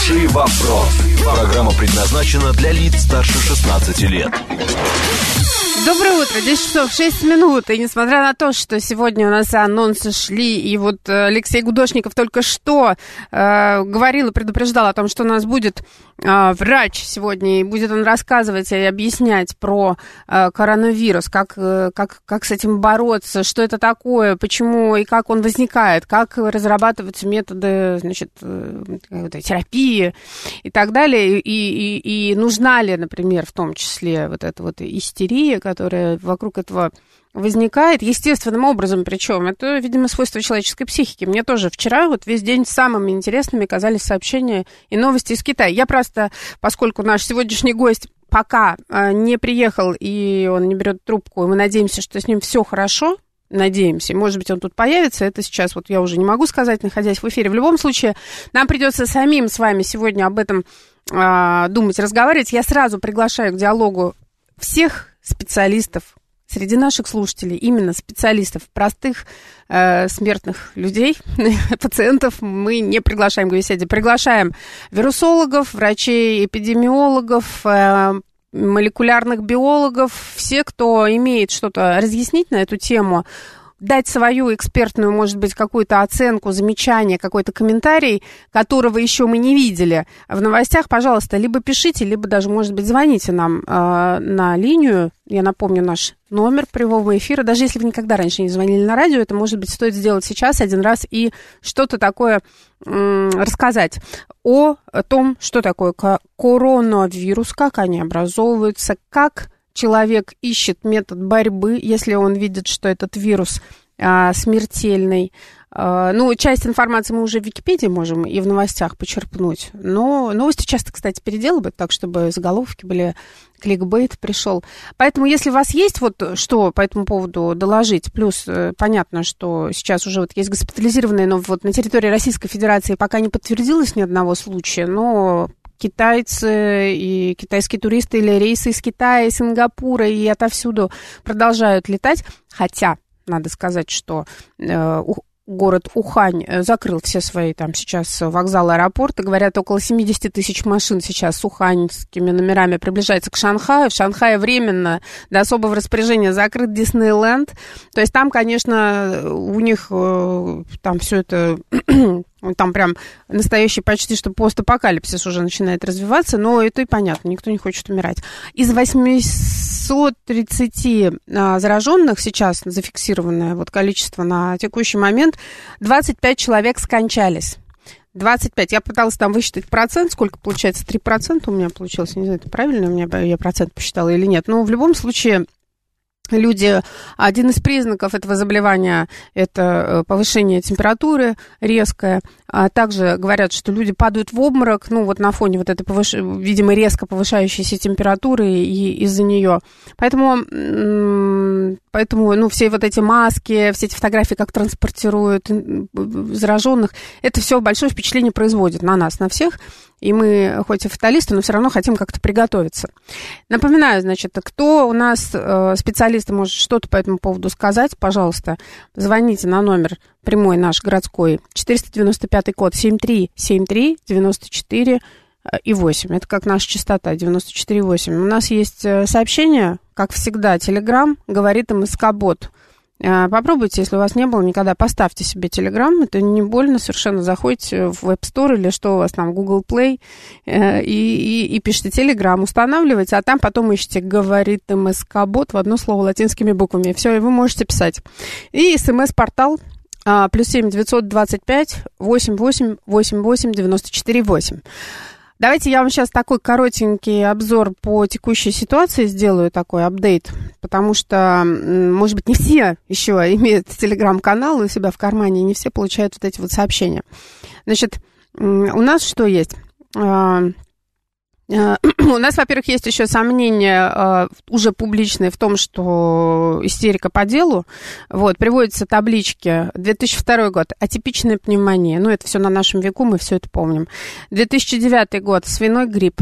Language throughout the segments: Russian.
Хороший вопрос. Программа предназначена для лиц старше 16 лет. Доброе утро, 10 часов 6 минут. И несмотря на то, что сегодня у нас анонсы шли, и вот Алексей Гудошников только что говорил и предупреждал о том, что у нас будет врач сегодня, и будет он рассказывать и объяснять про коронавирус, как с этим бороться, что это такое, почему и как он возникает, как разрабатываются методы, значит, терапии и так далее, и нужна ли, например, в том числе вот эта вот истерия, которая вокруг этого возникает естественным образом, причем это, видимо, свойство человеческой психики. Мне тоже вчера вот весь день самыми интересными казались сообщения и новости из Китая. Я просто, поскольку наш сегодняшний гость пока не приехал и он не берет трубку, и мы надеемся, что с ним все хорошо, надеемся, может быть, он тут появится, это сейчас вот я уже не могу сказать, находясь в эфире. В любом случае, нам придется самим с вами сегодня об этом думать, разговаривать. Я сразу приглашаю к диалогу всех специалистов среди наших слушателей, именно специалистов, простых смертных людей, пациентов мы не приглашаем к беседе. Приглашаем вирусологов, врачей, эпидемиологов, молекулярных биологов, все, кто имеет что-то разъяснить на эту тему, дать свою экспертную, может быть, какую-то оценку, замечание, какой-то комментарий, которого еще мы не видели в новостях, пожалуйста, либо пишите, либо даже, может быть, звоните нам на линию. Я напомню наш номер прямого эфира. Даже если вы никогда раньше не звонили на радио, это, может быть, стоит сделать сейчас один раз и что-то такое рассказать о том, что такое коронавирус, как они образовываются, как человек ищет метод борьбы, если он видит, что этот вирус смертельный. Ну, часть информации мы уже в Википедии можем и в новостях почерпнуть. Но новости часто, кстати, переделывают так, чтобы заголовки были, кликбейт пришел. Поэтому, если у вас есть вот что по этому поводу доложить, плюс понятно, что сейчас уже вот есть госпитализированные, но вот на территории Российской Федерации пока не подтвердилось ни одного случая, но китайцы и китайские туристы или рейсы из Китая, из Сингапура и отовсюду продолжают летать. Хотя, надо сказать, что город Ухань закрыл все свои там сейчас вокзалы, аэропорты. Говорят, около 70 тысяч машин сейчас с уханьскими номерами приближается к Шанхаю. В Шанхае временно до особого распоряжения закрыт Диснейленд. То есть там, конечно, у них там все это... Там прям настоящий почти что постапокалипсис уже начинает развиваться, но это и понятно, никто не хочет умирать. Из 830 зараженных сейчас зафиксированное вот количество на текущий момент, 25 человек скончались. 25. Я пыталась там высчитать процент, сколько получается, 3% у меня получилось, не знаю, это правильно у меня я процент посчитала или нет, но в любом случае... Люди, один из признаков этого заболевания – это повышение температуры резкое. А также говорят, что люди падают в обморок, ну, вот на фоне вот этой, видимо, резко повышающейся температуры и из-за нее. Поэтому, ну, все вот эти маски, все эти фотографии, как транспортируют зараженных, это все большое впечатление производит на нас, на всех. И мы, хоть и фаталисты, но все равно хотим как-то приготовиться. Напоминаю, значит, кто у нас специалисты может что-то по этому поводу сказать, пожалуйста, звоните на номер прямой наш городской 495 код 7373 94 и 8. Это как наша частота 94,8. У нас есть сообщение, как всегда, Telegram, говорит МСК-бот. Попробуйте, если у вас не было никогда, поставьте себе Telegram, это не больно совершенно, заходите в App Store или что у вас там, Google Play, и пишите Telegram, устанавливайте, а там потом ищите «говорит МСК-бот» в одно слово латинскими буквами, все, и вы можете писать. И СМС-портал +7 925 88 88 94 8. Давайте я вам сейчас такой коротенький обзор по текущей ситуации сделаю, такой апдейт, потому что, может быть, не все еще имеют телеграм-канал у себя в кармане, и не все получают вот эти вот сообщения. Значит, у нас что есть? У нас, во-первых, есть еще сомнения уже публичные в том, что истерика по делу. Вот, приводятся таблички. 2002 год, атипичная пневмония. Ну, это все на нашем веку, мы все это помним. 2009 год, свиной грипп.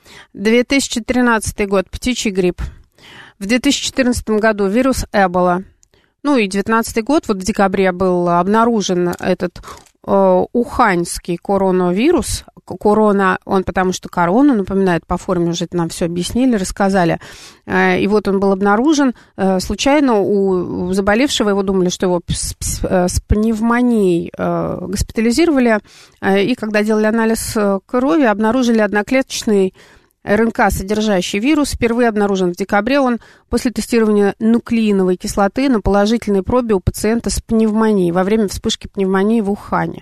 2013 год, птичий грипп. В 2014 году вирус Эбола. Ну, и 2019 год, вот в декабре был обнаружен этот уханьский коронавирус, корона, он потому что корона, напоминает, по форме уже это нам все объяснили, рассказали. И вот он был обнаружен случайно у заболевшего, его думали, что его с пневмонией госпитализировали, и когда делали анализ крови, обнаружили одноклеточный РНК, содержащий вирус, впервые обнаружен в декабре. Он после тестирования нуклеиновой кислоты на положительной пробе у пациента с пневмонией во время вспышки пневмонии в Ухане.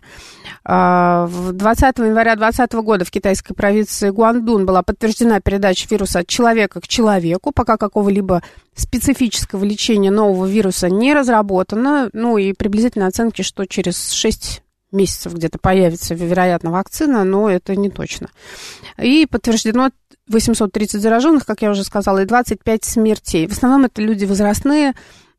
20 января 2020 года в китайской провинции Гуандун была подтверждена передача вируса от человека к человеку. Пока какого-либо специфического лечения нового вируса не разработано. Ну и приблизительно оценки, что через 6 месяцев где-то появится, вероятно, вакцина, но это не точно. И подтверждено 830 зараженных, как я уже сказала, и 25 смертей. В основном это люди возрастные,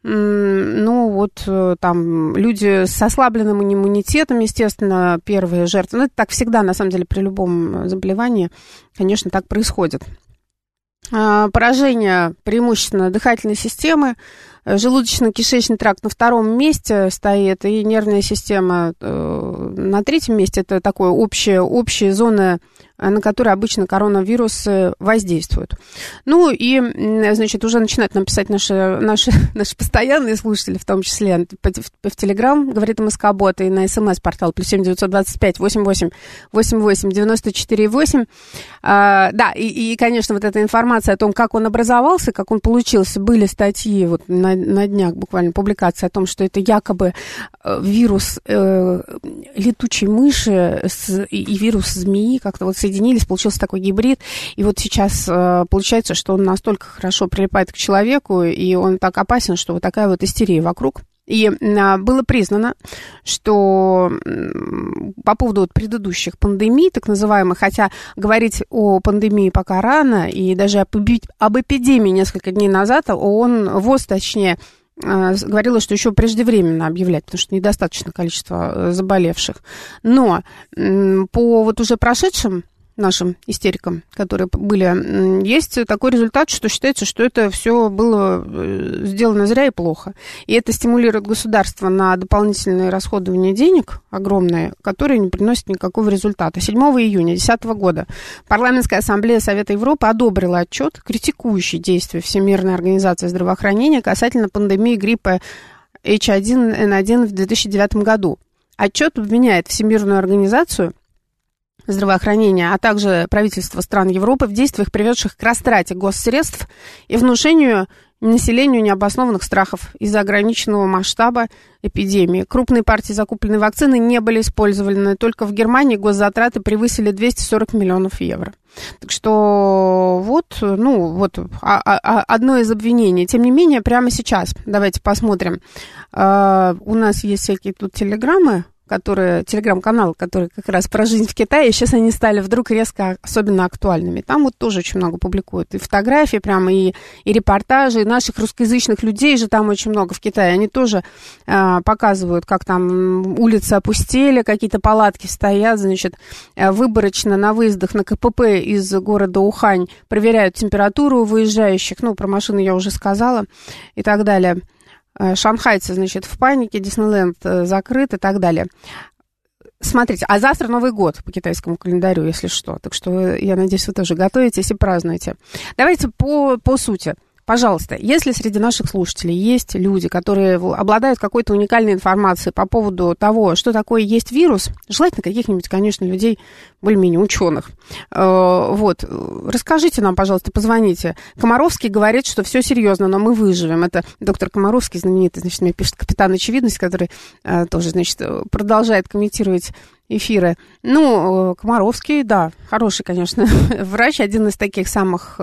ну вот там люди с ослабленным иммунитетом, естественно, первые жертвы. Ну это так всегда, на самом деле, при любом заболевании, конечно, так происходит. Поражение преимущественно дыхательной системы, желудочно-кишечный тракт на втором месте стоит, и нервная система на третьем месте. Это такое общая зона, на которой обычно коронавирусы воздействуют. Ну и, значит, уже начинают нам писать наши постоянные слушатели, в том числе в Телеграм, говорит МСК-бот, и на СМС-портал +7 925 88 88 94 8. Да, и, конечно, вот эта информация о том, как он образовался, как он получился, были статьи вот на днях буквально публикации о том, что это якобы вирус летучей мыши и вирус змеи как-то вот соединились, получился такой гибрид. И вот сейчас получается, что он настолько хорошо прилипает к человеку, и он так опасен, что вот такая вот истерия вокруг. И было признано, что по поводу вот предыдущих пандемий, так называемых, хотя говорить о пандемии пока рано, и даже об эпидемии несколько дней назад ВОЗ, точнее, говорила, что еще преждевременно объявлять, потому что недостаточно количество заболевших. Но по вот уже прошедшим нашим истерикам, которые были, есть такой результат, что считается, что это все было сделано зря и плохо. И это стимулирует государство на дополнительные расходования денег огромные, которые не приносят никакого результата. 7 июня 2010 года Парламентская ассамблея Совета Европы одобрила отчет, критикующий действия Всемирной организации здравоохранения касательно пандемии гриппа H1N1 в 2009 году. Отчет обвиняет Всемирную организацию здравоохранения, а также правительства стран Европы в действиях, приведших к растрате госсредств и внушению населению необоснованных страхов из-за ограниченного масштаба эпидемии. Крупные партии закупленной вакцины не были использованы. Только в Германии госзатраты превысили 240 миллионов евро. Так что вот одно из обвинений. Тем не менее, прямо сейчас, давайте посмотрим. У нас есть всякие тут телеграм-каналы, которые как раз про жизнь в Китае, сейчас они стали вдруг резко особенно актуальными. Там вот тоже очень много публикуют и фотографии прямо, и репортажи, и наших русскоязычных людей же там очень много в Китае. Они тоже показывают, как там улицы опустели, какие-то палатки стоят, значит, выборочно на выездах на КПП из города Ухань проверяют температуру у выезжающих. Ну, про машины я уже сказала и так далее. Шанхайцы, значит, в панике, Диснейленд закрыт и так далее. Смотрите, а завтра Новый год по китайскому календарю, если что. Так что, я надеюсь, вы тоже готовитесь и празднуете. Давайте по сути. Пожалуйста, если среди наших слушателей есть люди, которые обладают какой-то уникальной информацией по поводу того, что такое есть вирус, желательно каких-нибудь, конечно, людей более-менее ученых, вот, расскажите нам, пожалуйста, позвоните. Комаровский говорит, что все серьезно, но мы выживем. Это доктор Комаровский, знаменитый, значит, мне пишет капитан Очевидность, который тоже, значит, продолжает комментировать эфиры. Ну, Комаровский, да, хороший, конечно, врач, один из таких самых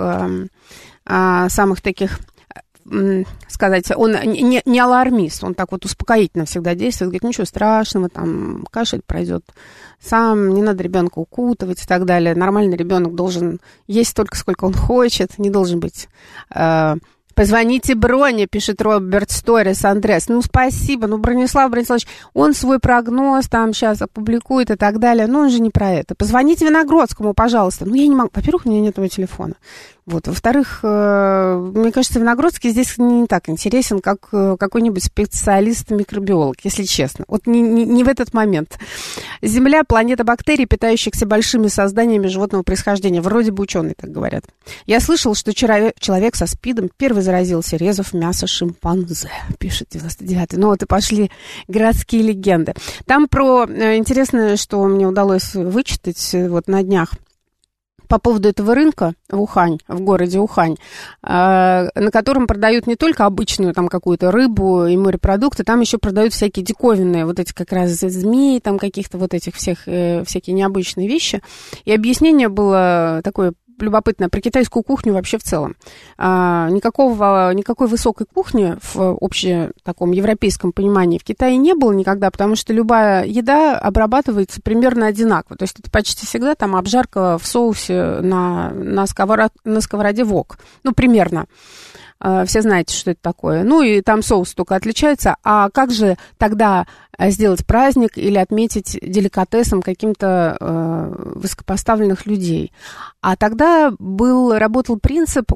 таких, сказать, он не алармист, он так вот успокоительно всегда действует, говорит, ничего страшного, там, кашель пройдет сам, не надо ребенка укутывать и так далее. Нормальный ребенок должен есть столько, сколько он хочет, не должен быть... Позвоните Броне, пишет Роберт Сторис, Андрес. Ну, спасибо. Ну, Бронислав Брониславович, он свой прогноз там сейчас опубликует и так далее. Но он же не про это. Позвоните Виногродскому, пожалуйста. Ну, я не могу. Во-первых, у меня нет его телефона. Вот. Во-вторых, мне кажется, Виногродский здесь не так интересен, как какой-нибудь специалист-микробиолог, если честно. Вот не в этот момент. Земля – планета бактерий, питающихся большими созданиями животного происхождения. Вроде бы ученые так говорят. Я слышал, что человек со СПИДом первый заразился, резав мясо шимпанзе, пишет 99-й. Ну вот и пошли городские легенды. Там интересное, что мне удалось вычитать вот на днях. По поводу этого рынка в городе Ухань, на котором продают не только обычную там какую-то рыбу и морепродукты, там еще продают всякие диковинные, вот эти как раз змеи, там каких-то вот этих всякие необычные вещи. И объяснение было такое любопытно про китайскую кухню вообще в целом. Никакой высокой кухни в общем таком европейском понимании в Китае не было никогда, потому что любая еда обрабатывается примерно одинаково. То есть это почти всегда там обжарка в соусе на сковороде вок. Ну, примерно. Все знаете, что это такое. Ну, и там соус только отличается. А как же тогда сделать праздник или отметить деликатесом каким-то высокопоставленных людей? А тогда работал принцип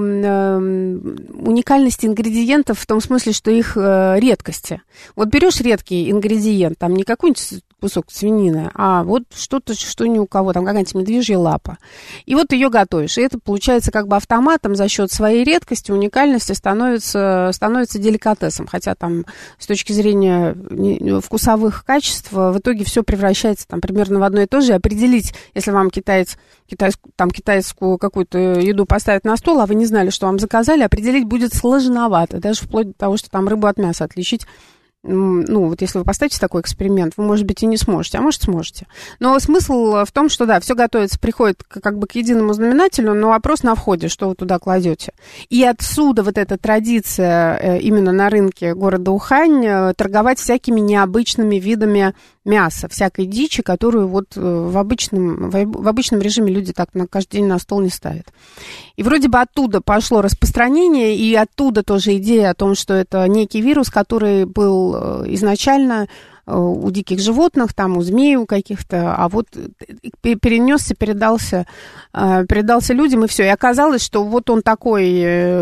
уникальности ингредиентов в том смысле, что их редкости. Вот берешь редкий ингредиент, там не какой-нибудь кусок свинины, а вот что-то, что ни у кого, там какая-нибудь медвежья лапа. И вот ты ее готовишь. И это получается как бы автоматом за счет своей редкости, уникальности становится деликатесом. Хотя там с точки зрения вкусовых качеств в итоге все превращается там примерно в одно и то же. Определить, если вам китайскую какую-то еду поставят на стол, а вы не знали, что вам заказали, определить будет сложновато. Даже вплоть до того, что там рыбу от мяса отличить. Ну, вот если вы поставите такой эксперимент, вы, может быть, и не сможете, а может, сможете. Но смысл в том, что, да, все готовится, приходит как бы к единому знаменателю, но вопрос на входе, что вы туда кладете. И отсюда вот эта традиция именно на рынке города Ухань торговать всякими необычными видами мяса, всякой дичи, которую вот в обычном режиме люди так на каждый день на стол не ставят. И вроде бы оттуда пошло распространение, и оттуда тоже идея о том, что это некий вирус, который был изначально у диких животных, там у змей у каких-то, а вот перенесся, передался людям, и все. И оказалось, что вот он такой,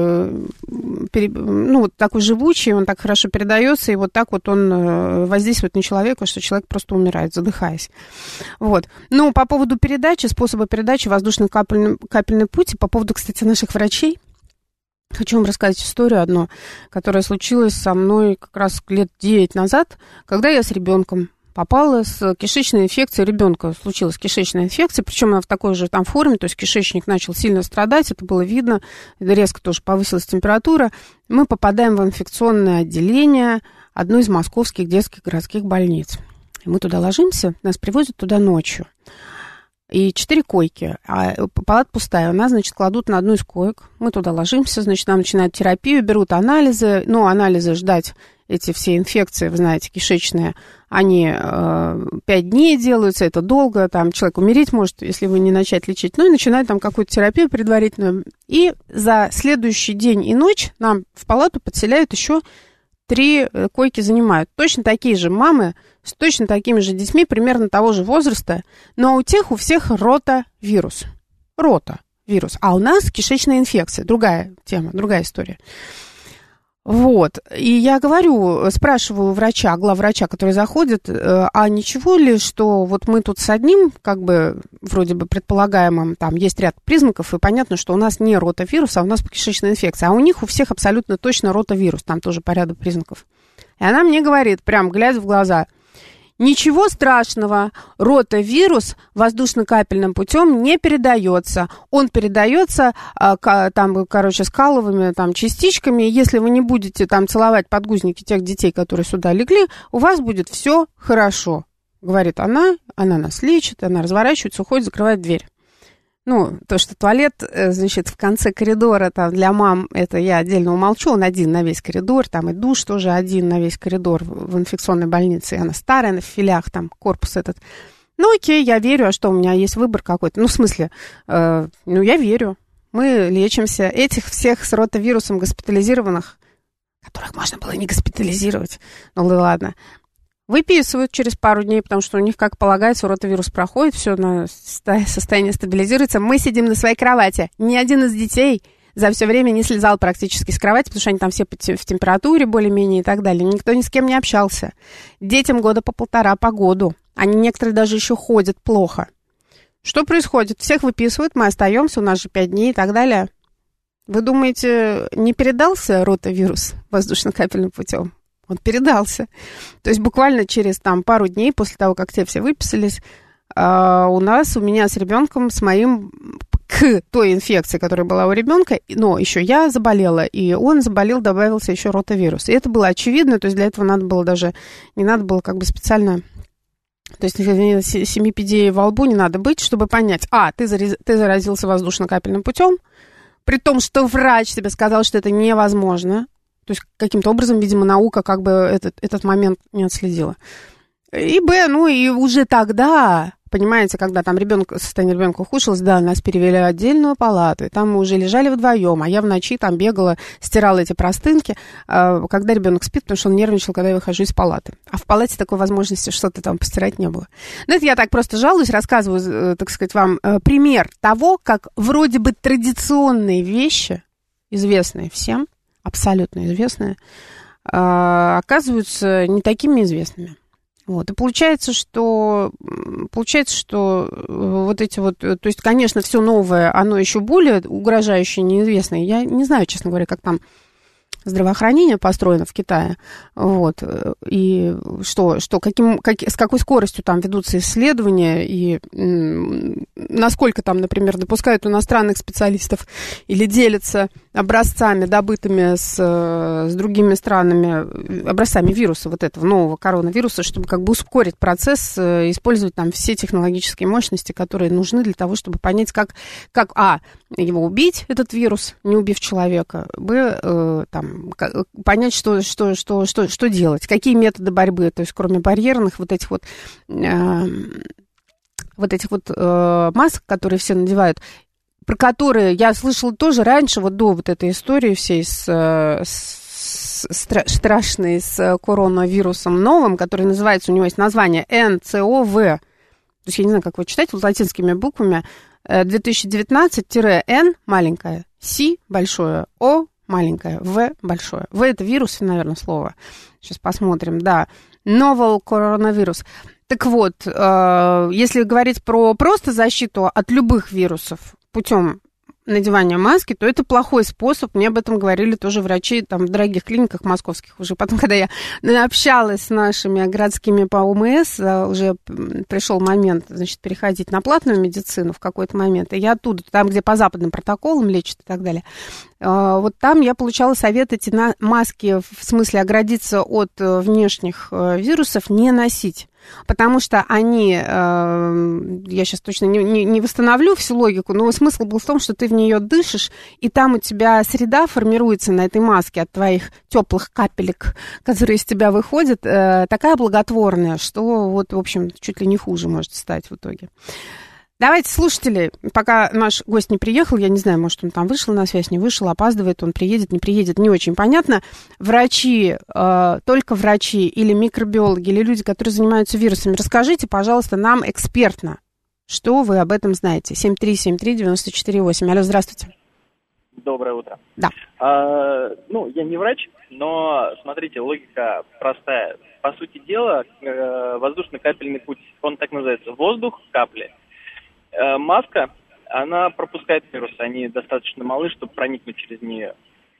вот такой живучий, он так хорошо передается, и вот так вот он воздействует на человека, что человек просто умирает, задыхаясь. Вот. Ну, по поводу передачи, способа передачи воздушно-капельный путь, и по поводу, кстати, наших врачей, хочу вам рассказать историю одну, которая случилась со мной как раз лет 9 назад, когда я с ребенком попала с кишечной инфекцией. Ребенка случилась кишечная инфекция, причем она в такой же там форме, то есть кишечник начал сильно страдать, это было видно, резко тоже повысилась температура. Мы попадаем в инфекционное отделение одной из московских детских городских больниц. И мы туда ложимся, нас привозят туда ночью. И 4 койки, а палата пустая. Нас, значит, кладут на одну из коек. Мы туда ложимся, значит, нам начинают терапию, берут анализы. Ну, анализы ждать, эти все инфекции, вы знаете, кишечные, они 5 дней делаются, это долго. Там человек умереть может, если вы не начать лечить. Ну, и начинают там какую-то терапию предварительную. И за следующий день и ночь нам в палату подселяют еще 3 койки занимают. Точно такие же мамы, с точно такими же детьми, примерно того же возраста, но у всех ротавирус. Ротавирус. А у нас кишечная инфекция. Другая тема, другая история. Вот. И я спрашиваю врача, главврача, который заходит, а ничего ли, что вот мы тут с одним, как бы, вроде бы предполагаемым, там есть ряд признаков, и понятно, что у нас не ротавирус, а у нас кишечная инфекция. А у них у всех абсолютно точно ротавирус, там тоже по ряду признаков. И она мне говорит, прям глядя в глаза: ничего страшного, ротавирус воздушно-капельным путем не передается. Он передается скаловыми частичками. Если вы не будете там целовать подгузники тех детей, которые сюда легли, у вас будет все хорошо. Говорит она нас лечит, она разворачивается, уходит, закрывает дверь. Ну, то, что туалет, значит, в конце коридора там для мам, это я отдельно умолчу, он один на весь коридор, там и душ тоже один на весь коридор в инфекционной больнице, и она старая, на филях, там корпус этот. Ну, окей, я верю, а что, у меня есть выбор какой-то? Ну, в смысле, я верю, мы лечимся. Этих всех с ротавирусом госпитализированных, которых можно было не госпитализировать, ну, ладно, Выписывают через пару дней, потому что у них, как полагается, ротавирус проходит, все, состояние стабилизируется. Мы сидим на своей кровати. Ни один из детей за все время не слезал практически с кровати, потому что они там все в температуре более-менее и так далее. Никто ни с кем не общался. Детям года по 1,5, по году. Они некоторые даже еще ходят плохо. Что происходит? Всех выписывают, мы остаемся, у нас же 5 дней и так далее. Вы думаете, не передался ротавирус воздушно-капельным путем? Он передался. То есть буквально через пару дней после того, как те все выписались, у меня с ребенком, с моим, к той инфекции, которая была у ребенка, но еще я заболела, и он заболел, добавился еще ротавирус. И это было очевидно, то есть для этого не надо было как бы специально, то есть 7 педей во лбу не надо быть, чтобы понять, ты заразился воздушно-капельным путем, при том, что врач тебе сказал, что это невозможно. То есть каким-то образом, видимо, наука как бы этот момент не отследила. И и уже тогда, понимаете, когда там состояние ребенка ухудшилось, нас перевели в отдельную палату, и там мы уже лежали вдвоем, а я в ночи там бегала, стирала эти простынки, когда ребенок спит, потому что он нервничал, когда я выхожу из палаты. А в палате такой возможности что-то там постирать не было. Но это я так просто жалуюсь, рассказываю, так сказать, вам пример того, как вроде бы традиционные вещи, известные всем, абсолютно известные, оказываются не такими известными. Вот. И получается, что вот эти вот, то есть, конечно, все новое, оно еще более угрожающее, неизвестное. Я не знаю, честно говоря, как там здравоохранение построено в Китае, вот, и с какой скоростью там ведутся исследования, и насколько там, например, допускают иностранных специалистов или делятся образцами, добытыми с другими странами, образцами вируса, вот этого нового коронавируса, чтобы как бы ускорить процесс, использовать там все технологические мощности, которые нужны для того, чтобы понять, как его убить, этот вирус, не убив человека, понять, что делать, какие методы борьбы, то есть кроме барьерных вот этих масок, которые все надевают, про которые я слышала тоже раньше, вот до вот этой истории всей страшной с коронавирусом новым, который называется, у него есть название НЦОВ, то есть я не знаю, как его читать, вот латинскими буквами, 2019-N маленькая, C большое, O маленькое, В большое. В это вирус, наверное, слово. Сейчас посмотрим, да. Novel коронавирус. Так вот, если говорить про просто защиту от любых вирусов путем надевания маски, то это плохой способ. Мне об этом говорили тоже врачи там, в дорогих клиниках московских. Уже потом, когда я общалась с нашими городскими по ОМС, уже пришел момент, значит, переходить на платную медицину в какой-то момент. И я оттуда, там, где по западным протоколам лечат и так далее, вот там я получала совет эти маски, в смысле оградиться от внешних вирусов, не носить. Потому что они, я сейчас точно не восстановлю всю логику, но смысл был в том, что ты в нее дышишь, и там у тебя среда формируется на этой маске от твоих теплых капелек, которые из тебя выходят, такая благотворная, что вот, в общем, чуть ли не хуже может стать в итоге. Давайте, слушатели, пока наш гость не приехал, я не знаю, может, он там вышел на связь, не вышел, опаздывает, он приедет, не приедет, не очень понятно. Врачи, только врачи или микробиологи, или люди, которые занимаются вирусами, расскажите, пожалуйста, нам экспертно, что вы об этом знаете. 7373948. Алло, здравствуйте. Доброе утро. Да. Я не врач, но, смотрите, логика простая. По сути дела, воздушно-капельный путь, он так называется, воздух, капли. Маска, она пропускает вирусы, они достаточно малы, чтобы проникнуть через нее.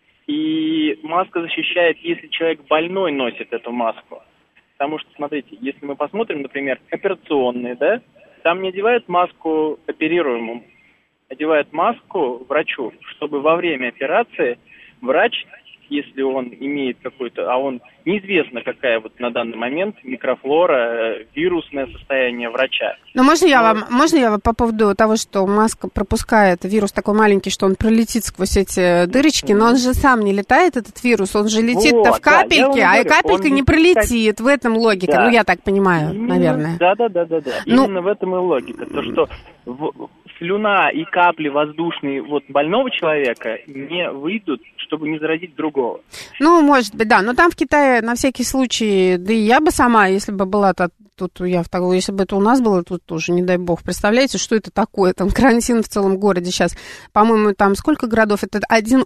И маска защищает, если человек больной носит эту маску. Потому что, смотрите, если мы посмотрим, например, операционные, да, там не одевают маску оперируемому, одевают маску врачу, чтобы во время операции врач, если он имеет какой-то, а он неизвестно, какая вот на данный момент микрофлора, вирусное состояние врача. Но можно я вам по поводу того, что маска пропускает вирус такой маленький, что он пролетит сквозь эти дырочки, но он же сам не летает, этот вирус, он же летит-то в капельке, и капелька не пролетит, в этом логика, я так понимаю, наверное. Да. Именно в этом и логика, то что слюна и капли воздушные вот больного человека не выйдут, чтобы не заразить другого. Ну, может быть, да. Но там в Китае на всякий случай, да и я бы сама, если бы была тут я в такой, если бы это у нас было, тут тоже, не дай бог. Представляете, что это такое? Там карантин в целом городе сейчас. По-моему, там сколько городов? Это один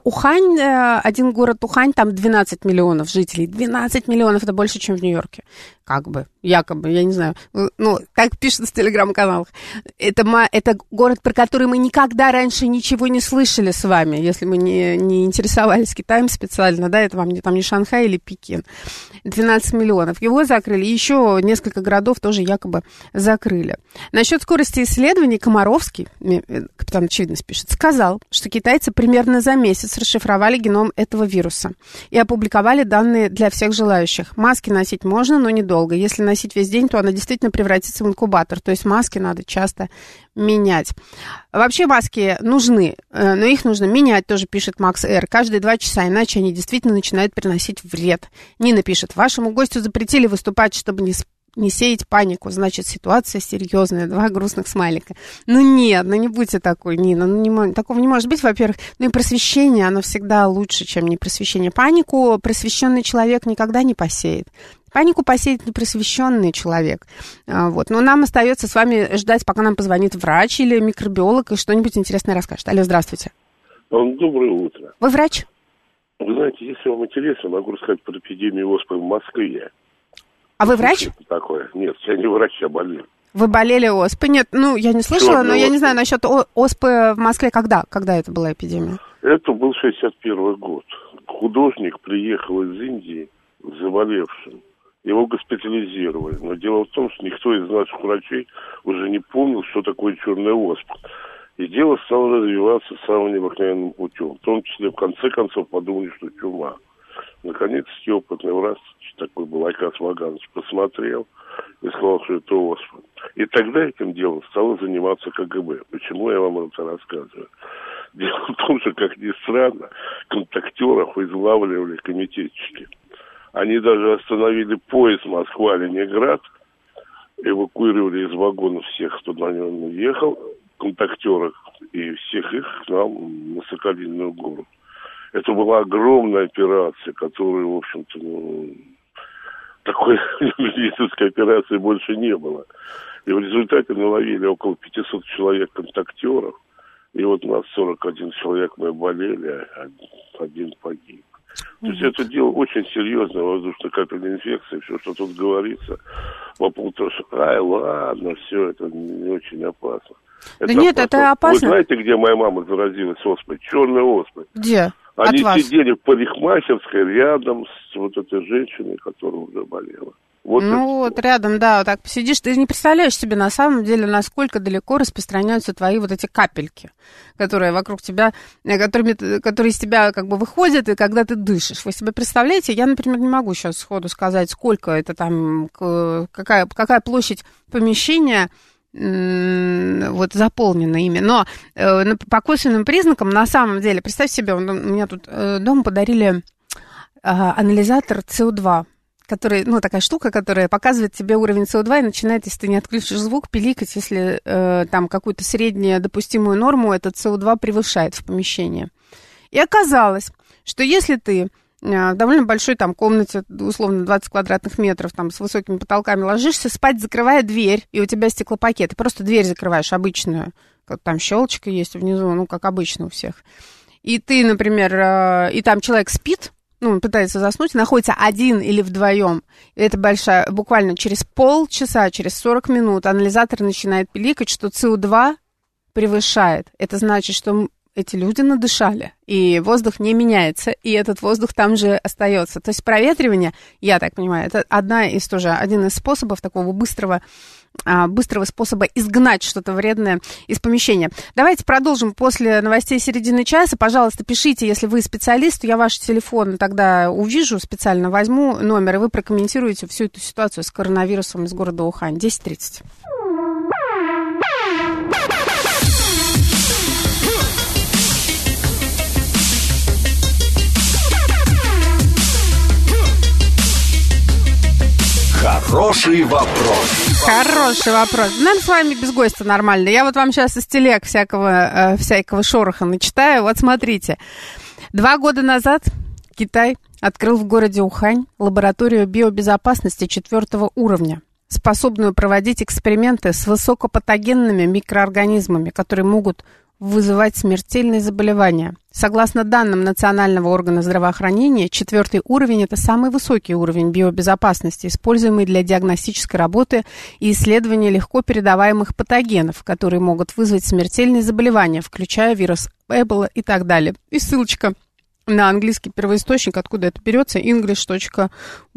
город Ухань, там 12 миллионов жителей. 12 миллионов, это больше, чем в Нью-Йорке. Как бы, якобы, я не знаю. Ну, так пишут в телеграм-каналах. Это город, про который мы никогда раньше ничего не слышали с вами, если мы не интересовались Китаем специально, да, это вам там не Шанхай или Пекин. 12 миллионов. Его закрыли, еще несколько городов тоже якобы закрыли. Насчет скорости исследований Комаровский, капитан Очевидность пишет, сказал, что китайцы примерно за месяц расшифровали геном этого вируса и опубликовали данные для всех желающих. Маски носить можно, но недолго. Если носить весь день, то она действительно превратится в инкубатор. То есть маски надо часто менять. Вообще маски нужны, но их нужно менять, тоже пишет Макс Р. Каждые 2 часа, иначе они действительно начинают приносить вред. Нина пишет, вашему гостю запретили выступать, чтобы не сеять панику. Значит, ситуация серьезная. 2 грустных смайлика. Ну нет, ну не будьте такой, Нина. Такого не может быть, во-первых. Ну и просвещение, оно всегда лучше, чем не просвещение. Панику просвещенный человек никогда не посеет. Панику посеет непросвещенный человек. Вот. Но нам остается с вами ждать, пока нам позвонит врач или микробиолог и что-нибудь интересное расскажет. Алло, здравствуйте. Доброе утро. Вы врач? Вы знаете, если вам интересно, могу рассказать про эпидемию оспы в Москве. А вы врач? Что такое? Нет, я не врач, я болел. Вы болели оспой? Нет, я не слышала, но я не знаю насчет оспы в Москве. Когда это была эпидемия? Это был 61 год. Художник приехал из Индии заболевшим. Его госпитализировали. Но дело в том, что никто из наших врачей уже не помнил, что такое черная оспа. И дело стало развиваться самым необыкновенным путем. В том числе, в конце концов, подумали, что чума. Наконец-таки опытный врач, такой был Айкас Ваганович, посмотрел и сказал, что это оспа. И тогда этим делом стало заниматься КГБ. Почему я вам это рассказываю? Дело в том, что, как ни странно, контактеров излавливали комитетчики. Они даже остановили поезд Москва-Ленинград, эвакуировали из вагонов всех, кто на нем ехал, контактеров, и всех их к нам на Соколиную гору. Это была огромная операция, которая, в общем-то, такой медицинской операции больше не было. И в результате наловили около 500 человек контактеров, и вот у нас 41 человек мы болели, а 1 погиб. То есть это дело очень серьезное, воздушно-капельная инфекция, все, что тут говорится, по поводу того, что, ладно, все, это не очень опасно. Да нет, это опасно. Вы знаете, где моя мама заразилась оспой? Черной оспой. Где? Они от вас? Сидели в парикмахерской рядом с вот этой женщиной, которая уже болела. Вот рядом, да, вот так посидишь, ты не представляешь себе на самом деле, насколько далеко распространяются твои вот эти капельки, которые вокруг тебя, которые из тебя как бы выходят, и когда ты дышишь. Вы себе представляете? Я, например, не могу сейчас сходу сказать, сколько это там, какая площадь помещения вот заполнена ими. Но по косвенным признакам, на самом деле, представь себе, у меня тут дома подарили анализатор СО2, который, такая штука, которая показывает тебе уровень СО2 и начинает, если ты не отключишь звук, пиликать, если там какую-то среднюю допустимую норму этот СО2 превышает в помещении. И оказалось, что если ты в довольно большой там комнате, условно 20 квадратных метров, там с высокими потолками ложишься, спать, закрывая дверь, и у тебя стеклопакет, ты просто дверь закрываешь обычную, там щелочка есть внизу, как обычно у всех. И ты, например, и там человек спит, он пытается заснуть, находится один или вдвоем. И это большая, буквально через полчаса, через 40 минут анализатор начинает пиликать, что СО2 превышает. Это значит, что эти люди надышали, и воздух не меняется, и этот воздух там же остается. То есть проветривание, я так понимаю, это один из способов такого быстрого способа изгнать что-то вредное из помещения. Давайте продолжим после новостей середины часа. Пожалуйста, пишите, если вы специалист, я ваш телефон тогда увижу, специально возьму номер, и вы прокомментируете всю эту ситуацию с коронавирусом из города Ухань. 10:30. Хороший вопрос. Хороший вопрос. Нам с вами без гостя нормально. Я вот вам сейчас из телег всякого шороха начитаю. Вот смотрите. 2 года назад Китай открыл в городе Ухань лабораторию биобезопасности 4-го уровня, способную проводить эксперименты с высокопатогенными микроорганизмами, которые могут вызывать смертельные заболевания. Согласно данным Национального органа здравоохранения, 4-й уровень – это самый высокий уровень биобезопасности, используемый для диагностической работы и исследования легко передаваемых патогенов, которые могут вызвать смертельные заболевания, включая вирус Эбола и так далее. И ссылочка на английский первоисточник, откуда это берется, english.weof.cas.cn.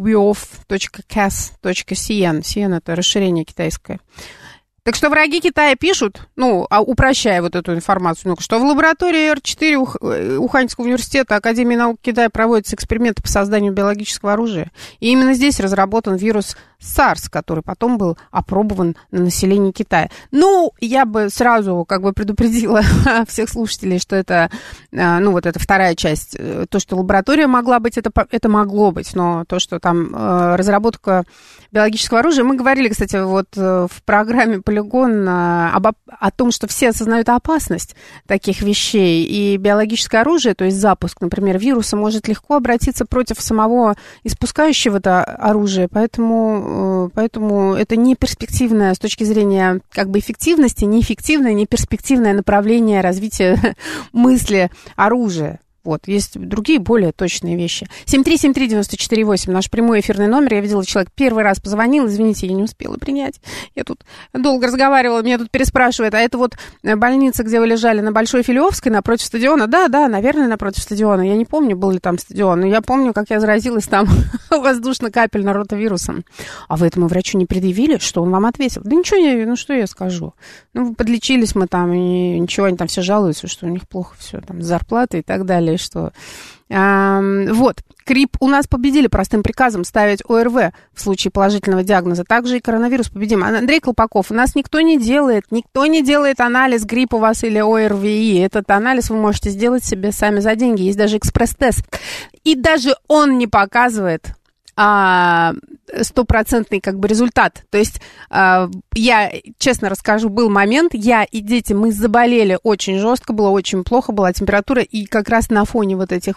CN – это расширение китайское. Так что враги Китая пишут, упрощая вот эту информацию, что в лаборатории R4 Уханьского университета Академии наук Китая проводятся эксперименты по созданию биологического оружия. И именно здесь разработан вирус SARS, который потом был опробован на населении Китая. Я бы сразу предупредила всех слушателей, что это, это вторая часть. То, что лаборатория могла быть, это могло быть, но то, что там разработка биологического оружия, мы говорили, кстати, в программе «Полигон» о том, что все осознают опасность таких вещей, и биологическое оружие, то есть запуск, например, вируса, может легко обратиться против самого испускающего это оружие, поэтому это не перспективное с точки зрения эффективности, неэффективное, не перспективное направление развития мысли оружия. Есть другие более точные вещи. 7373948, наш прямой эфирный номер. Я видела, человек первый раз позвонил. Извините, я не успела принять. Я тут долго разговаривала, меня тут переспрашивают. А это больница, где вы лежали, на Большой Филевской, напротив стадиона? Да, наверное, напротив стадиона. Я не помню, был ли там стадион, но я помню, как я заразилась там воздушно-капельно ротавирусом. А вы этому врачу не предъявили? Что он вам ответил? Да ничего, что я скажу? Подлечились мы там, и ничего, они там все жалуются, что у них плохо все, там, с зарплатой и так далее. Что КРИП у нас победили простым приказом ставить ОРВ в случае положительного диагноза. Также и коронавирус победим. Андрей Колпаков, у нас никто не делает анализ грипп у вас или ОРВИ. Этот анализ вы можете сделать себе сами за деньги. Есть даже экспресс-тест. И даже он не показывает стопроцентный результат. То есть я, честно расскажу, был момент, я и дети, мы заболели очень жестко, было очень плохо, была температура, и как раз на фоне этих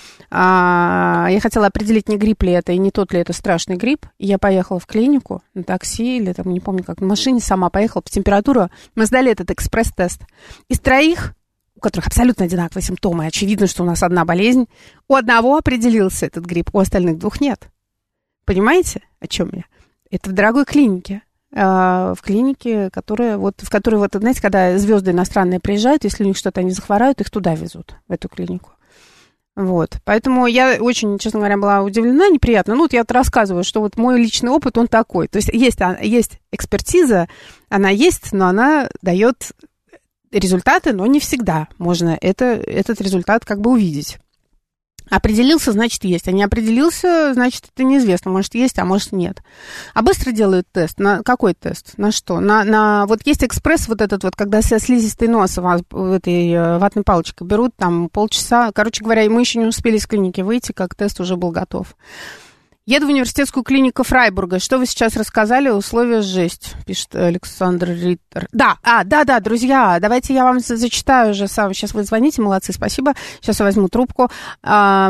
я хотела определить, не грипп ли это, и не тот ли это страшный грипп, и я поехала в клинику на такси, или не помню как, на машине сама поехала по температуре, мы сдали этот экспресс-тест. Из 3, у которых абсолютно одинаковые симптомы, очевидно, что у нас одна болезнь, у одного определился этот грипп, у остальных 2 нет. Понимаете, о чем я? Это в дорогой клинике. В клинике, в которой, знаете, когда звезды иностранные приезжают, если у них что-то они захворают, их туда везут, в эту клинику. Поэтому я очень, честно говоря, была удивлена, неприятно. Я рассказываю, что мой личный опыт, он такой. То есть есть экспертиза, она есть, но она дает результаты, но не всегда можно этот результат увидеть. Определился, значит, есть. А не определился, значит, это неизвестно. Может, есть, а может, нет. А быстро делают тест. На какой тест? На что? Есть экспресс когда слизистый нос вас этой ватной палочкой берут, там полчаса. Короче говоря, мы еще не успели из клиники выйти, как тест уже был готов. Еду в университетскую клинику Фрайбурга. Что вы сейчас рассказали? Условия жесть, пишет Александр Риттер. Да, друзья, давайте я вам зачитаю уже сам. Сейчас вы звоните, молодцы, спасибо. Сейчас я возьму трубку. Что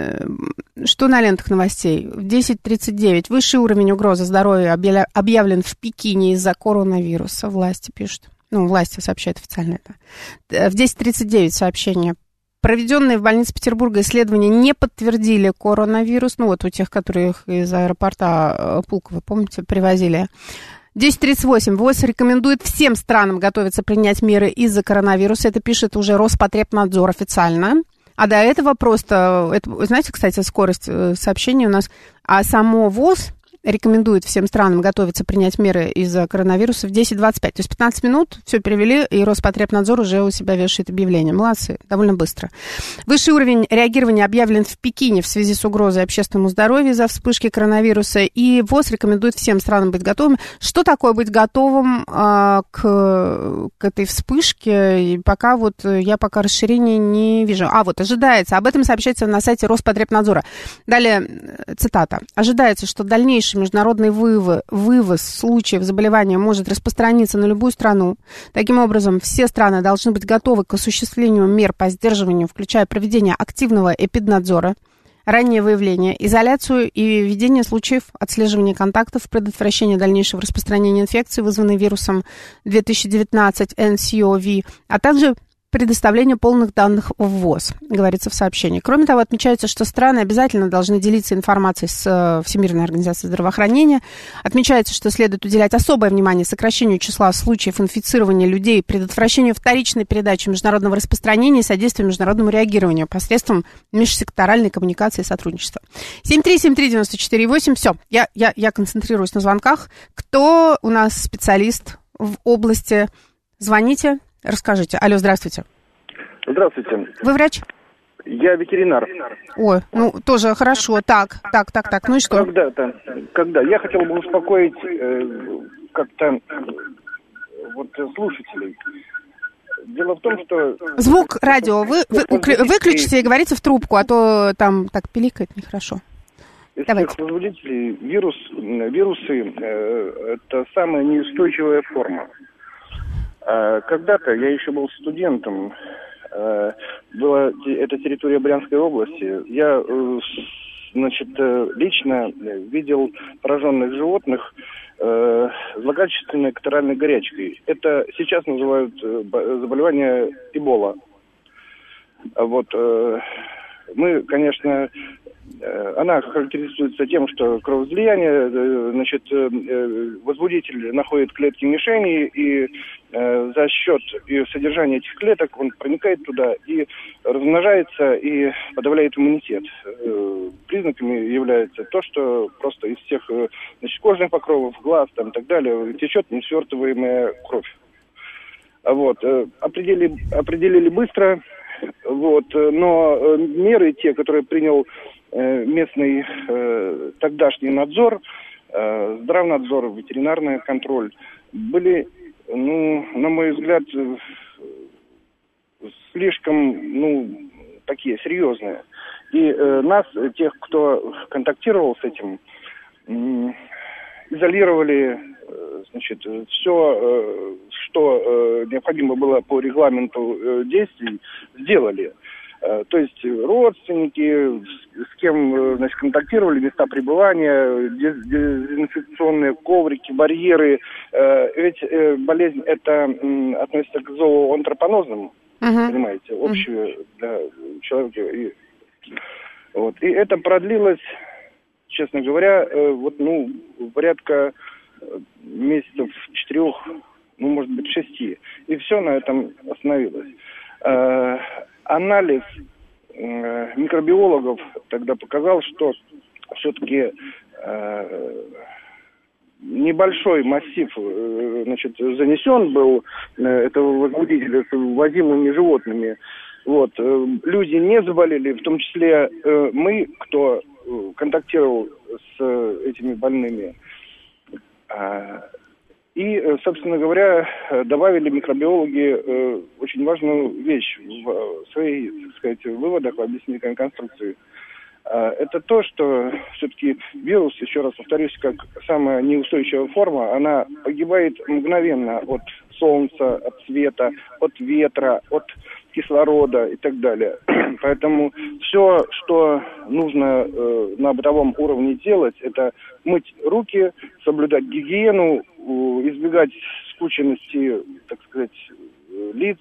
на лентах новостей? В 10:39. Высший уровень угрозы здоровью объявлен в Пекине из-за коронавируса. Власти пишут. Власти сообщают официально это. В 10:39 сообщение. Проведенные в больнице Петербурга исследования не подтвердили коронавирус. У тех, которых из аэропорта Пулково, помните, привозили. 10:38. ВОЗ рекомендует всем странам готовиться принять меры из-за коронавируса. Это пишет уже Роспотребнадзор официально. А до этого знаете, кстати, скорость сообщений у нас. А само ВОЗ рекомендует всем странам готовиться принять меры из-за коронавируса в 10:25. То есть 15 минут, все перевели, и Роспотребнадзор уже у себя вешает объявление. Молодцы, довольно быстро. Высший уровень реагирования объявлен в Пекине в связи с угрозой общественному здоровью из-за вспышки коронавируса, и ВОЗ рекомендует всем странам быть готовыми. Что такое быть готовым к этой вспышке? И пока я расширения не вижу. Ожидается. Об этом сообщается на сайте Роспотребнадзора. Далее цитата, «Ожидается, что дальнейший международный вывоз случаев заболевания может распространиться на любую страну. Таким образом, все страны должны быть готовы к осуществлению мер по сдерживанию, включая проведение активного эпиднадзора, раннее выявление, изоляцию и ведение случаев отслеживания контактов, предотвращение дальнейшего распространения инфекции, вызванной вирусом 2019 nCoV, а также предоставление полных данных в ВОЗ», говорится в сообщении. Кроме того, отмечается, что страны обязательно должны делиться информацией с Всемирной организацией здравоохранения. Отмечается, что следует уделять особое внимание сокращению числа случаев инфицирования людей, предотвращению вторичной передачи международного распространения и содействию международному реагированию посредством межсекторальной коммуникации и сотрудничества. 7373948. Все, я концентрируюсь на звонках. Кто у нас специалист в области? Звоните. Расскажите. Алло, здравствуйте. Здравствуйте. Вы врач? Я ветеринар. Ой, ну, тоже хорошо. Так. Ну и что? Когда? Я хотел бы успокоить как-то слушателей. Дело в том, что... Звук радио вы выключите и говорите в трубку, а то там так пиликает нехорошо. Из Давайте. всех возбудителей вирусы это самая неустойчивая форма. Когда-то я еще был студентом, была это территория Брянской области, я, лично видел пораженных животных злокачественной катаральной горячкой. Это сейчас называют заболевание Эбола. Мы, конечно, она характеризуется тем, что кровоизлияние, возбудитель находит клетки мишени, и за счет содержания этих клеток он проникает туда и размножается, и подавляет иммунитет. Признаками является то, что просто из всех кожных покровов, глаз и так далее течет несвертываемая кровь. Определили быстро, но меры те, которые принял местный тогдашний надзор, здравнадзор, ветеринарный контроль, были, на мой взгляд, слишком, такие серьезные. И нас, тех, кто контактировал с этим, изолировали, все, что необходимо было по регламенту действий, сделали. То есть родственники, с кем контактировали, места пребывания, дезинфекционные коврики, барьеры. Ведь болезнь это относится к зооантропонозным, понимаете, общее для человека. И это продлилось, честно говоря, порядка месяцев 4, может быть 6. И все на этом остановилось. Анализ микробиологов тогда показал, что все-таки небольшой массив занесен был этого возбудителя с ввозимыми животными. Люди не заболели, в том числе мы, кто контактировал с этими больными. И, собственно говоря, добавили микробиологи очень важную вещь в своих, выводах, в объяснительной конструкции. Это то, что все-таки вирус, еще раз повторюсь, как самая неустойчивая форма, она погибает мгновенно от солнца, от света, от ветра, от кислорода и так далее. Поэтому все, что нужно на бытовом уровне делать, это мыть руки, соблюдать гигиену, избегать скученности, лиц,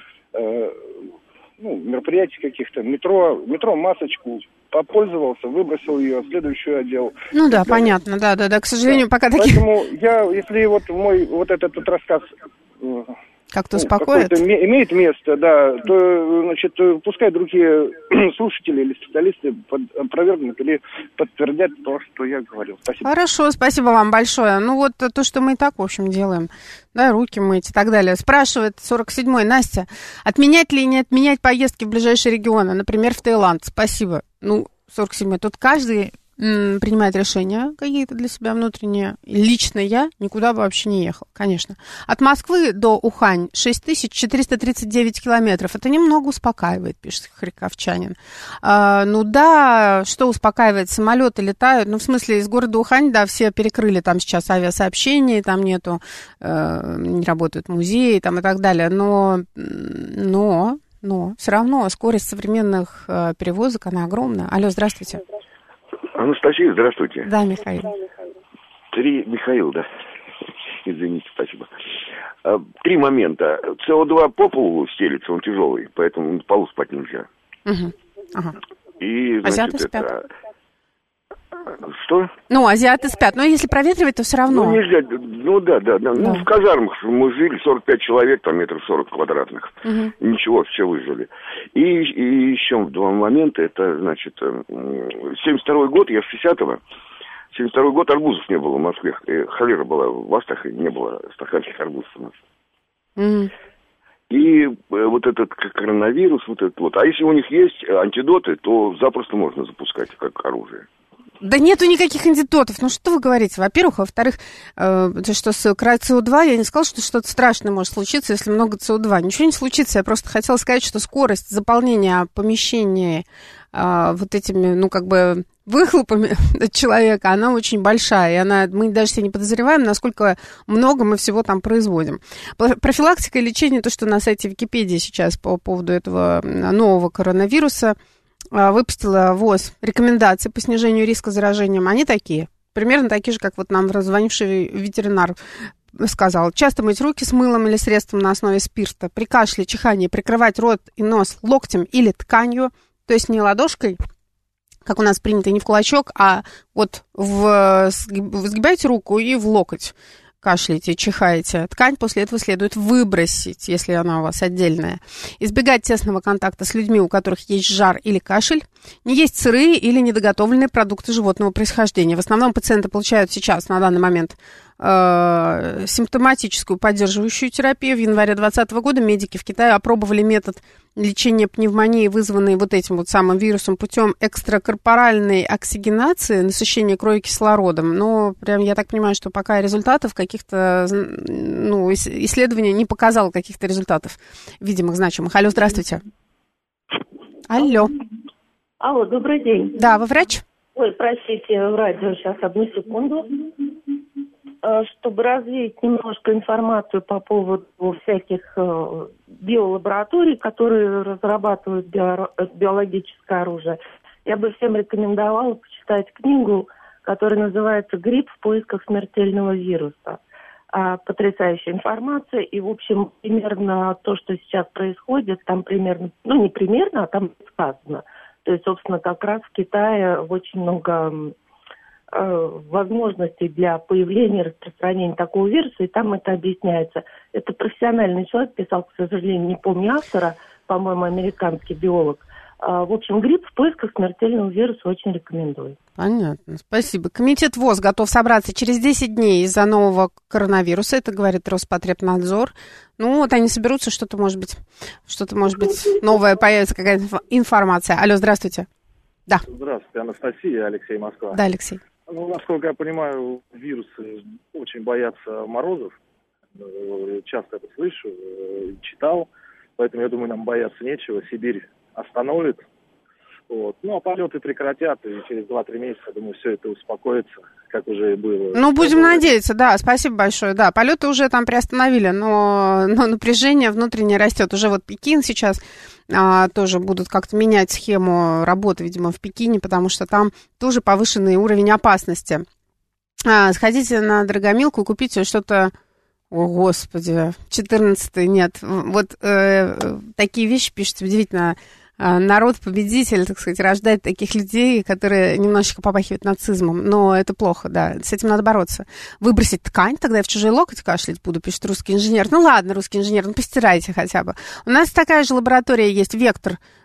мероприятий каких-то, метро, масочку, попользовался, выбросил ее, следующий отдел. Понятно, да, к сожалению, пока таких... Поэтому если мой этот рассказ... Как-то успокоит? Имеет место, да, то, пускай другие слушатели или специалисты опровергнут или подтвердят то, что я говорил. Спасибо. Хорошо, спасибо вам большое. То, что мы и так, в общем, делаем, да, руки мыть и так далее. Спрашивает 47-й, Настя, отменять ли не отменять поездки в ближайшие регионы, например, в Таиланд? Спасибо. 47-й, тут каждый принимает решения какие-то для себя внутренние. Лично я никуда бы вообще не ехал, конечно. От Москвы до Ухань 6439 километров. Это немного успокаивает, пишет харьковчанин. Ну да, что успокаивает? Самолеты летают. Ну, в смысле, из города Ухань, да, все перекрыли там сейчас авиасообщение, там нету, не работают музеи там и так далее. Но все равно скорость современных перевозок, она огромная. Алло, здравствуйте. Анастасия, здравствуйте. Да, Михаил. Михаил, да. Извините, спасибо. 3 момента. СО2 по полу стелится, он тяжелый, поэтому на полу спать нельзя. Угу. Ага. И, азиаты значит, спят. это... Что? Ну, азиаты спят, но если проветривать, то все равно. Ну, нельзя, да. Ну, в казармах мы жили, 45 человек, там метров 40 квадратных. Угу. Ничего, все выжили. И еще 2 момента, это, значит, 72-й год, я с 60-го. 72-й год арбузов не было в Москве. Холера была в Астрахани, не было стаканчиков арбузов у нас. Угу. И вот этот коронавирус, вот этот вот. А если у них есть антидоты, то запросто можно запускать как оружие. Да нету никаких антидотов. Ну, что вы говорите? Во-первых. Во-вторых, что с СО2, я не сказала, что что-то страшное может случиться, если много СО2. Ничего не случится. Я просто хотела сказать, что скорость заполнения помещения вот этими, ну, как бы, выхлопами от человека, она очень большая. И мы даже себе не подозреваем, насколько много мы всего там производим. Профилактика и лечение, то, что на сайте Википедии сейчас по поводу этого нового коронавируса, выпустила ВОЗ рекомендации по снижению риска заражением. Они такие, примерно такие же, как вот нам раззвонивший ветеринар сказал. Часто мыть руки с мылом или средством на основе спирта. При кашле, чихании прикрывать рот и нос локтем или тканью, то есть не ладошкой, как у нас принято, не в кулачок, а вот вы сгибаете руку и в локоть кашляете, чихаете. Ткань после этого следует выбросить, если она у вас отдельная. Избегать тесного контакта с людьми, у которых есть жар или кашель. Не есть сырые или недоготовленные продукты животного происхождения. В основном пациенты получают сейчас, на данный момент, симптоматическую поддерживающую терапию. В январе 2020 года медики в Китае опробовали метод лечения пневмонии, вызванной вот этим вот самым вирусом, путем экстракорпоральной оксигенации, насыщения крови кислородом. Но прям я так понимаю, что пока результатов каких-то, ну, исследование не показало каких-то результатов видимых, значимых. Алло, здравствуйте. Алло. Алло, добрый день. Да, вы врач? Ой, простите, радио, сейчас, одну секунду. Чтобы развеять немножко информацию по поводу всяких биолабораторий, которые разрабатывают биологическое оружие, я бы всем рекомендовала почитать книгу, которая называется «Грипп в поисках смертельного вируса». Потрясающая информация, и, в общем, примерно то, что сейчас происходит, там примерно, ну, не примерно, а там сказано. То есть, собственно, как раз в Китае очень много возможностей для появления, распространения такого вируса, и там это объясняется. Это профессиональный человек писал, к сожалению, не помню автора, по-моему, американский биолог. В общем, грипп в поисках смертельного вируса очень рекомендую. Понятно, спасибо. Комитет ВОЗ готов собраться через 10 дней из-за нового коронавируса, это говорит Роспотребнадзор. Ну, вот они соберутся, что-то может быть новое, появится какая-то информация. Алло, здравствуйте. Да. Здравствуйте, Анастасия, Алексей, Москва. Да, Алексей. Ну, насколько я понимаю, вирусы очень боятся морозов. Часто это слышу, читал. Поэтому, я думаю, нам бояться нечего. Сибирь остановит. Вот. Ну, а полеты прекратят, и через 2-3 месяца, думаю, все это успокоится, как уже и было. Ну, будем надеяться, да, спасибо большое. Да, полеты уже там приостановили, но напряжение внутреннее растет. Уже вот Пекин сейчас тоже будут как-то менять схему работы, видимо, в Пекине, потому что там тоже повышенный уровень опасности. Сходите на Драгомилку и купите что-то. О, Господи, 14-й, нет. Вот такие вещи пишут, удивительно. Народ-победитель, так сказать, рождает таких людей, которые немножечко попахивают нацизмом. Но это плохо, да. С этим надо бороться. Выбросить ткань, тогда я в чужой локоть кашлять буду, пишет русский инженер. Ну ладно, русский инженер, ну постирайте хотя бы. У нас такая же лаборатория есть, Вектор,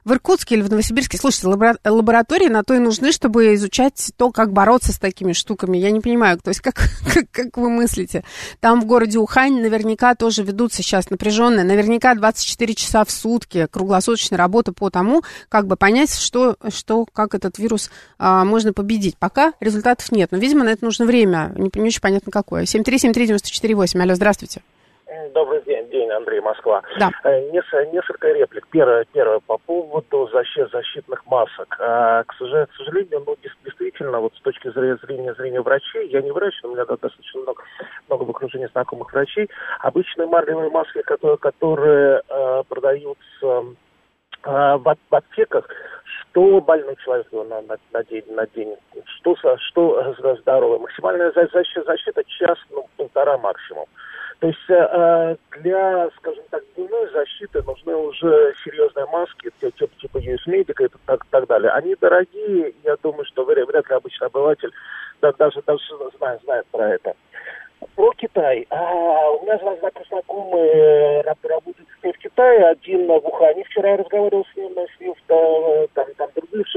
В Иркутске или в Новосибирске, слушайте, лаборатории на то и нужны, чтобы изучать то, как бороться с такими штуками. Я не понимаю, то есть как вы мыслите? Там в городе Ухань наверняка тоже ведутся сейчас напряженные, наверняка 24 часа в сутки круглосуточная работа по тому, как бы понять, как этот вирус можно победить. Пока результатов нет, но, видимо, на это нужно время, не очень понятно какое. 7373948, алло, здравствуйте. Добрый день, Андрей, Москва. Да. Несколько реплик. Первое по поводу защитных масок. К сожалению, действительно, вот с точки зрения врачей, я не врач, но у меня достаточно много в окружении знакомых врачей, обычные марлевые маски, которые продаются в аптеках, что больной человек наденет, что здоровый. Максимальная защита час-полтора максимум. То есть для, скажем так, дневной защиты нужны уже серьезные маски, типа US-Medica и так далее. Они дорогие, я думаю, что вряд ли обычный обыватель даже знает про это. Про Китай. У меня знакомый работает в Китае, один в Ухане. Вчера я разговаривал с ним там других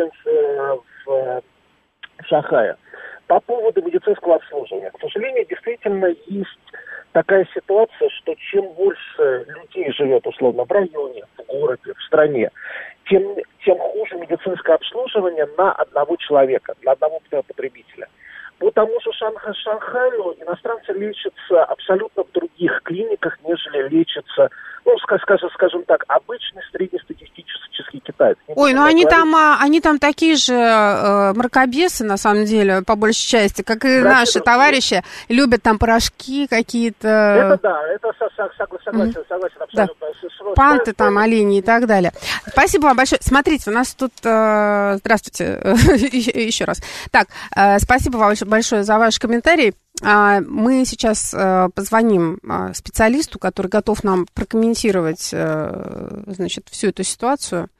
в Шанхае. По поводу медицинского обслуживания. К сожалению, действительно есть такая ситуация, что чем больше людей живет, условно, в районе, в городе, в стране, тем хуже медицинское обслуживание на одного человека, на одного потребителя. По тому же Шанхаю иностранцы лечатся абсолютно в других клиниках, нежели лечатся, скажем так, обычный среднестатистический китаец. Ой, ну они там такие же мракобесы, на самом деле, по большей части, как и наши товарищи, любят там порошки какие-то. Это да, это согласен абсолютно. Да. Панты там, олени и так далее. Спасибо вам большое. Смотрите, у нас тут... Здравствуйте еще раз. Так, спасибо вам большое за ваш комментарий. Мы сейчас позвоним специалисту, который готов нам прокомментировать, значит, всю эту ситуацию.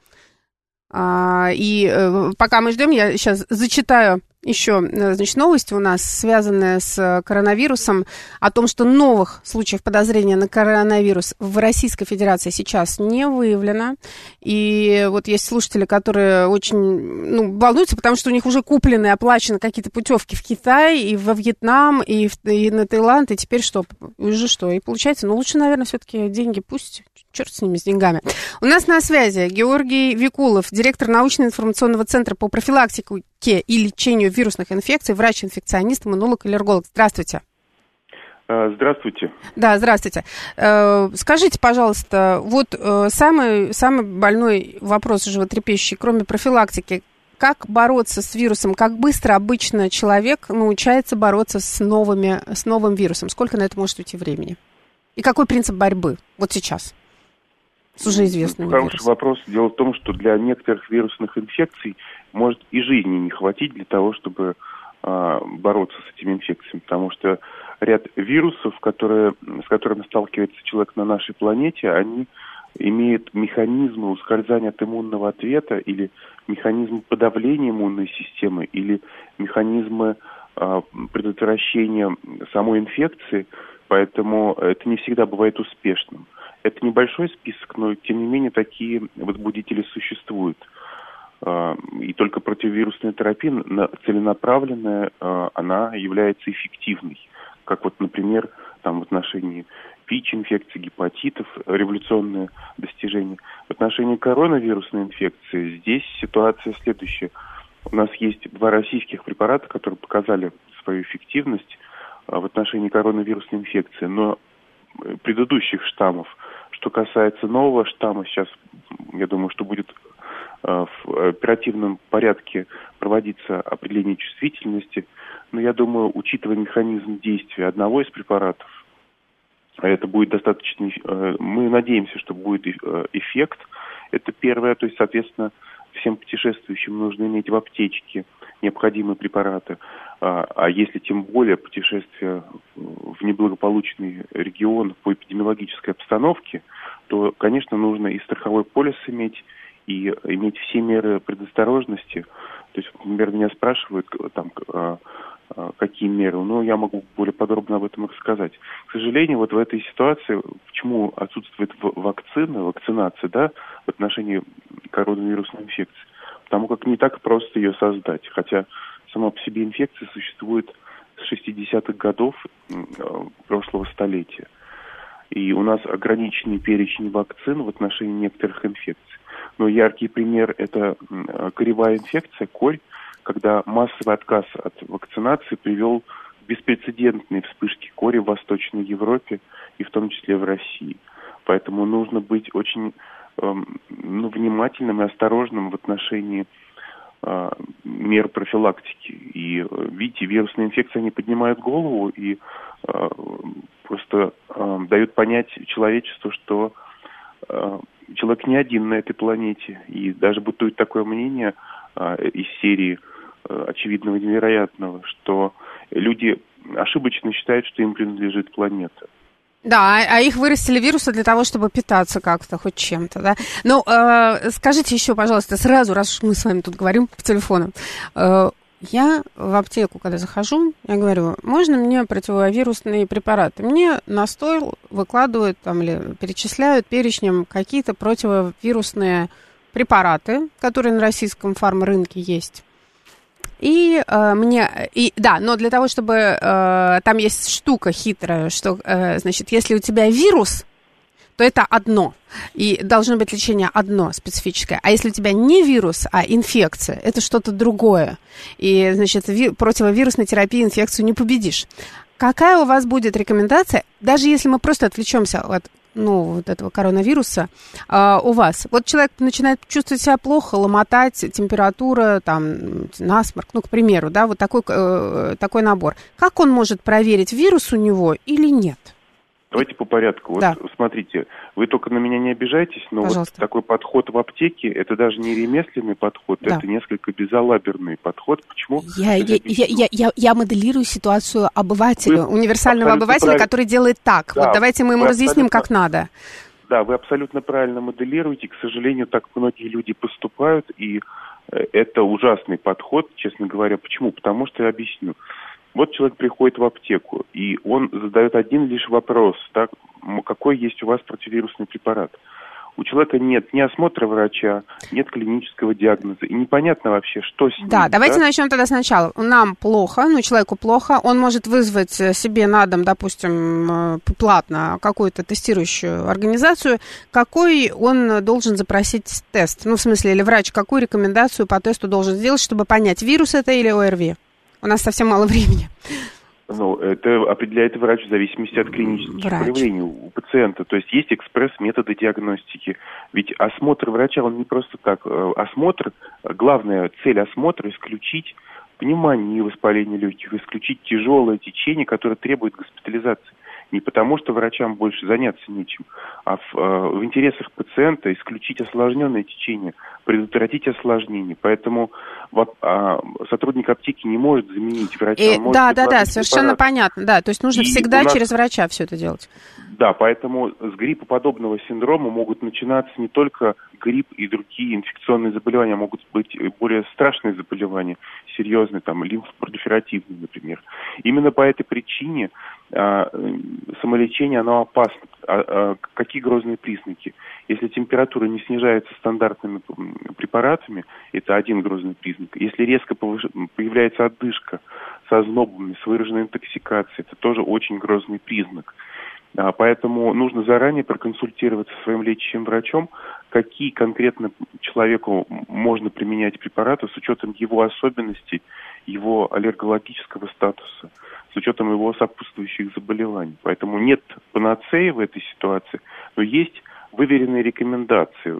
И пока мы ждем, я сейчас зачитаю еще, значит, новости у нас, связанные с коронавирусом, о том, что новых случаев подозрения на коронавирус в Российской Федерации сейчас не выявлено. И вот есть слушатели, которые очень волнуются, потому что у них уже куплены и оплачены какие-то путевки в Китай, и во Вьетнам, и на Таиланд, и теперь что? Уже что? И получается, лучше, наверное, все-таки деньги пусть... Черт с ними, с деньгами. У нас на связи Георгий Викулов, директор научно-информационного центра по профилактике и лечению вирусных инфекций, врач-инфекционист, иммунолог, аллерголог. Здравствуйте. Здравствуйте. Да, здравствуйте. Скажите, пожалуйста, вот самый больной вопрос, животрепещущий, кроме профилактики, как бороться с вирусом, как быстро обычно человек научается бороться с новым вирусом? Сколько на это может уйти времени? И какой принцип борьбы вот сейчас? С уже известным Хороший вирусом. вопрос. Дело в том, что для некоторых вирусных инфекций может и жизни не хватить для того, чтобы бороться с этими инфекциями, потому что ряд вирусов, с которыми сталкивается человек на нашей планете, они имеют механизмы ускользания от иммунного ответа или механизмы подавления иммунной системы или механизмы предотвращения самой инфекции, поэтому это не всегда бывает успешным. Это небольшой список, но тем не менее такие возбудители существуют. И только противовирусная терапия целенаправленная, она является эффективной. Как вот, например, там в отношении ВИЧ-инфекций, гепатитов, революционное достижение. В отношении коронавирусной инфекции здесь ситуация следующая. У нас есть 2 российских препарата, которые показали свою эффективность в отношении коронавирусной инфекции, но предыдущих штаммов. Что касается нового штамма, сейчас, я думаю, что будет в оперативном порядке проводиться определение чувствительности, но я думаю, учитывая механизм действия одного из препаратов, это будет достаточно... Мы надеемся, что будет эффект. Это первое, то есть, соответственно, всем путешествующим нужно иметь в аптечке необходимые препараты. А если тем более путешествие в неблагополучный регион по эпидемиологической обстановке, то, конечно, нужно и страховой полис иметь, и иметь все меры предосторожности. То есть, например, меня спрашивают, там, какие меры, но я могу более подробно об этом рассказать. К сожалению, вот в этой ситуации, почему отсутствует вакцинация, да, в отношении коронавирусной инфекции? Потому как не так просто ее создать, хотя сама по себе инфекция существует с 60-х годов прошлого столетия. И у нас ограниченный перечень вакцин в отношении некоторых инфекций. Но яркий пример – это коревая инфекция, корь, когда массовый отказ от вакцинации привел к беспрецедентной вспышке кори в Восточной Европе и в том числе в России. Поэтому нужно быть очень внимательным и осторожным в отношении мер профилактики. И, видите, вирусные инфекции, они поднимают голову и просто дают понять человечеству, что человек не один на этой планете. И даже бытует такое мнение из серии очевидного и невероятного, что люди ошибочно считают, что им принадлежит планета. Да, а их вырастили вирусы для того, чтобы питаться как-то, хоть чем-то, да. Ну, скажите еще, пожалуйста, сразу, раз уж мы с вами тут говорим по телефону, я в аптеку, когда захожу, я говорю, можно мне противовирусные препараты? Мне на стол выкладывают там или перечисляют перечнем какие-то противовирусные препараты, которые на российском фармрынке есть. Но для того, чтобы там есть штука хитрая, что, значит, если у тебя вирус, то это одно, и должно быть лечение одно, специфическое. А если у тебя не вирус, а инфекция, это что-то другое. И, значит, противовирусной терапией инфекцию не победишь. Какая у вас будет рекомендация, даже если мы просто отвлечемся от вот этого коронавируса у вас? Вот человек начинает чувствовать себя плохо, ломотать, температура, там, насморк, к примеру, да, вот такой набор. Как он может проверить, вирус у него или нет? Давайте по порядку. Да. Вот смотрите, вы только на меня не обижайтесь, но вот такой подход в аптеке, это даже не ремесленный подход, да. Это несколько безалаберный подход. Почему? Я моделирую ситуацию обывателя, универсального обывателя, который делает так. Да, вот давайте мы ему разъясним, как надо. Да, вы абсолютно правильно моделируете. К сожалению, так многие люди поступают, и это ужасный подход, честно говоря. Почему? Потому что я объясню. Вот человек приходит в аптеку, и он задает один лишь вопрос, так, какой есть у вас противовирусный препарат. У человека нет ни осмотра врача, нет клинического диагноза, и непонятно вообще, что с ним. Да, давайте начнем тогда сначала. Нам плохо, человеку плохо, он может вызвать себе на дом, допустим, платно какую-то тестирующую организацию. Какой он должен запросить тест? В смысле, или врач, какую рекомендацию по тесту должен сделать, чтобы понять, вирус это или ОРВИ? У нас совсем мало времени. Это определяет врач в зависимости от клинических проявлений у пациента. То есть есть экспресс-методы диагностики. Ведь осмотр врача, он не просто так. Осмотр, главная цель осмотра – исключить пневмонию, воспаление легких, исключить тяжелое течение, которое требует госпитализации. Не потому, что врачам больше заняться нечем, а в интересах пациента исключить осложненное течение, предотвратить осложнение. Поэтому сотрудник аптеки не может заменить врача. Да, совершенно понятно. Да, то есть нужно всегда через врача все это делать. Да, поэтому с гриппоподобного синдрома могут начинаться не только грипп и другие инфекционные заболевания, могут быть более страшные заболевания, серьезные, там, лимфопролиферативные, например. Именно по этой причине самолечение, оно опасно. Какие грозные признаки? Если температура не снижается стандартными препаратами, это один грозный признак. Если резко появляется одышка с ознобами, с выраженной интоксикацией, это тоже очень грозный признак. Поэтому нужно заранее проконсультироваться со своим лечащим врачом, какие конкретно человеку можно применять препараты с учетом его особенностей, его аллергологического статуса, с учетом его сопутствующих заболеваний. Поэтому нет панацеи в этой ситуации, но есть выверенные рекомендации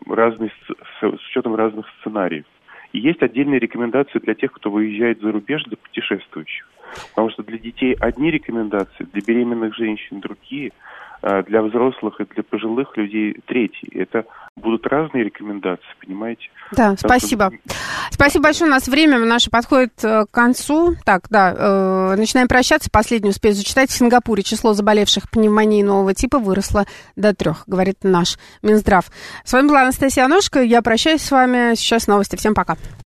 с учетом разных сценариев. И есть отдельные рекомендации для тех, кто выезжает за рубеж, для путешествующих. Потому что для детей одни рекомендации, для беременных женщин другие, для взрослых и для пожилых людей третьи. Это будут разные рекомендации, понимаете? Да, спасибо. Спасибо большое. У нас время наше подходит к концу. Начинаем прощаться. Последнюю успею зачитать. В Сингапуре число заболевших пневмонией нового типа выросло до 3, говорит наш Минздрав. С вами была Анастасия Аношко. Я прощаюсь с вами. Сейчас новости. Всем пока.